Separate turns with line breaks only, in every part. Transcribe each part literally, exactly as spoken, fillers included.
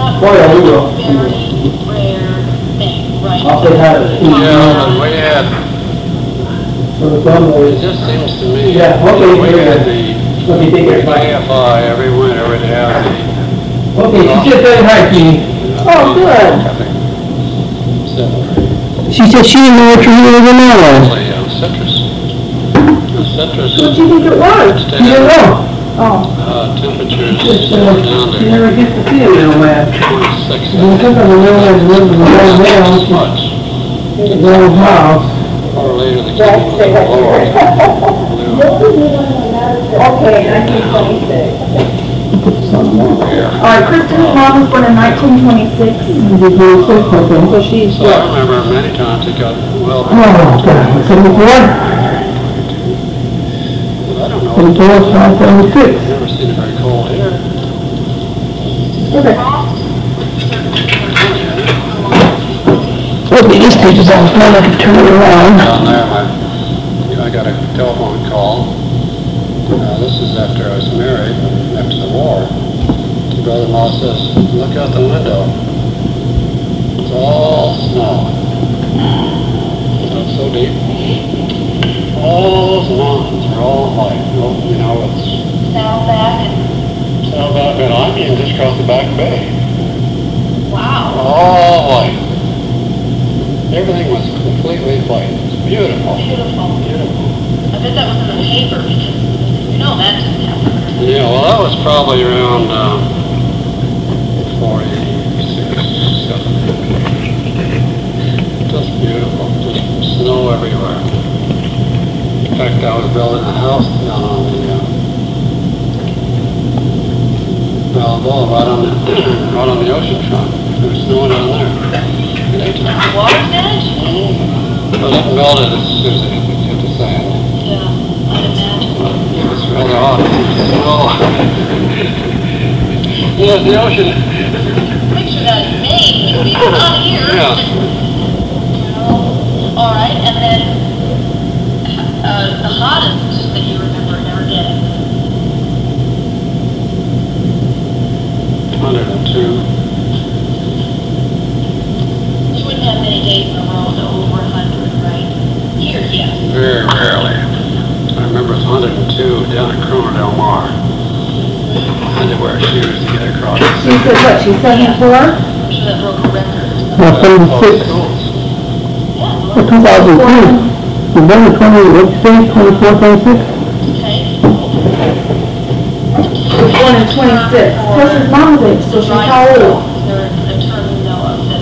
Oh, yeah, we will.
Very rare thing, right?
I'll say hi to Steve.
Yeah, but we had,
So the phone
it
was,
just seems to me,
Yeah, okay,
we
very
had
good.
the
let me take it
K
back.
F I every winter would have the.
Okay, she just said hi, Jeannie.
Oh, good.
I think seven or eight.
She said she didn't know what you were going on.
Actually, uh, citrus. The citrus.
What do you think it was?
Stay
You don't know.
Oh.
Uh, temperatures
Just,
down
uh,
to
you never get to see it, little man.
twenty-six.
You know, sometimes the little man lives in the little man,
Much.
the little house.
Or later the key was lower.
Okay, nineteen twenty-six.
Yeah.
All right, Kristen's mom was born in nineteen twenty-six. So she's
So I
what?
remember many times it got well.
Oh, God, seventy-four?
I don't know.
Seventy-four, five, seventy-six.
I've never seen it very cold here.
Okay.
Okay, this page is on the phone, I can turn it around.
Down there, my, I got a telephone call. Uh, this is after I was married, after the war. The brother-in-law says, look out the window. It's all snow. It's so deep. All those mountains are all white. You know, it's
Saddleback and,
Saddleback, and I mean just across the back bay.
wow.
All white. Everything was completely white. It was beautiful.
Beautiful.
Beautiful.
I bet that was in the paper because, you know, that didn't happen.
Yeah, well, that was probably around uh, forty-six, just beautiful, just snow everywhere. In fact, I was building a house down on the uh, Balboa, right on the, right on the ocean front. There was snow down there.
The water's edge?
Well, it melted as soon as it hit the sand.
Yeah, I'd imagine.
It was rather odd. Oh. Yeah, the ocean.
Picture that in Maine, maybe it's not here.
Yeah.
You know, all right, and then uh, the hottest that you remember ever getting.
one hundred two.
You wouldn't have many days in a row to over one hundred, right? Here, yes.
Very rarely. I remember it was one hundred two down at Corona Del Mar. I had to wear shoes to get across.
She said what, she's seventy-four?
I'm sure that broke a record.
Uh, seventy-six,
Yeah,
or two thousand two. November twenty, what you say, twenty-four, twenty-six?
okay.
She was born in twenty-six. Kristen's mom's age, so she's how old?
There, a term you know of that.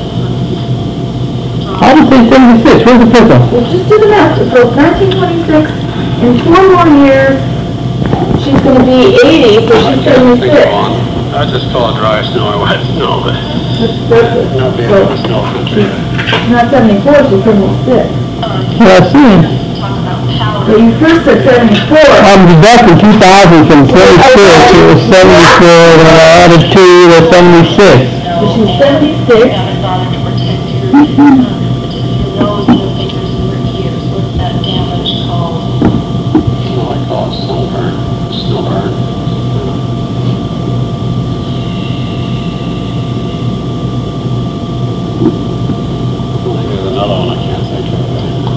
I would say seventy-six, where's the picture?
Well, just do the math. So nineteen twenty-six, in four more years, she's gonna be eighty, so
I
she's
can't think
seventy-six.
of one. I just call it dry snow or wet snow, but
That's, that's,
not being
so
able to snow country.
she's not seventy-four, she's seventy-six.
Yeah, I see.
Talk about powder.
But you first said seventy-four.
I'm deducting two thousand from twenty-six, it was seventy-four, then I added two, that's seventy-six.
So she's seventy-six.
I haven't bothered to protect your, uh, your nose, your fingers, and your ears. What's that damage called?
No, I call it sunburn, snowburn. Well, there's another one I can't think of.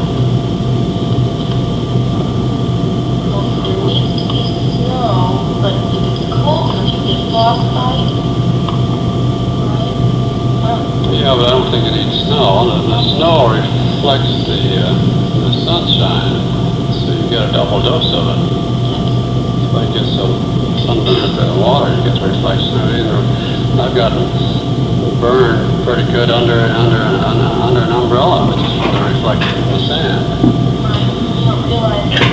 Well, there needs to be snow, but if it's cold, don't you get frostbite? Right? Well,
Yeah, but I don't think it needs snow. The, the snow reflects the, uh, the sunshine, so you get a double dose of it. If I get some sunburn in the water, you get the reflection of it either. I've gotten burned pretty good under under under, under an umbrella, which is from the reflection of the sand.
right. You don't realize that